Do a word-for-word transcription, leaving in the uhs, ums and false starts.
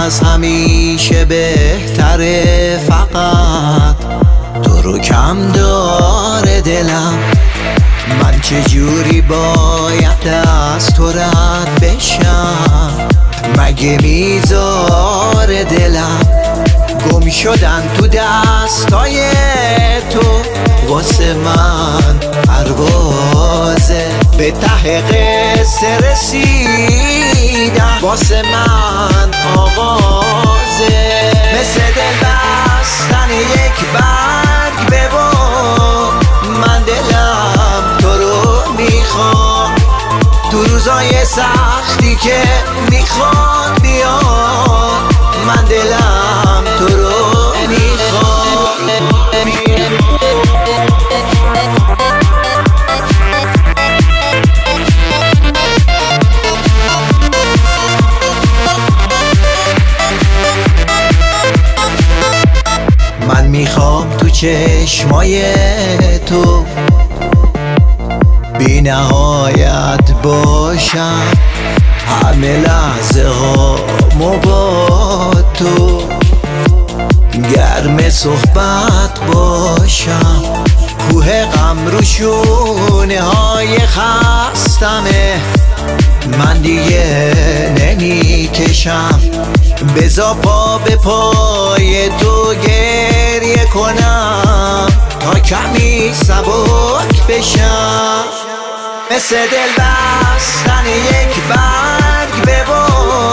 از همیشه بهتره، فقط تو رو کم داره دلم. من چجوری باید از تو رد بشم؟ مگه میذاره دلم گم شدن تو دستای تو؟ واسه من پروازه به ته قصه رسیدم، واسه من آغازه. مثل دل بستن یک برگ به بام، من دلم تو رو میخوام. تو روزای سختی که میخواد بیاد، من دلم تو رو میخوام. من میخوام تو چشمای تو بی نهایت باشم، همه لحظه ها با تو گرم صحبت باشم. کوه غم رو شونه های خستمه، من دیگه نمیکشم. بذار پا به پای تو گریه کنم تا کمی سبک بشم. مثل دل بستن یک برگ به بام،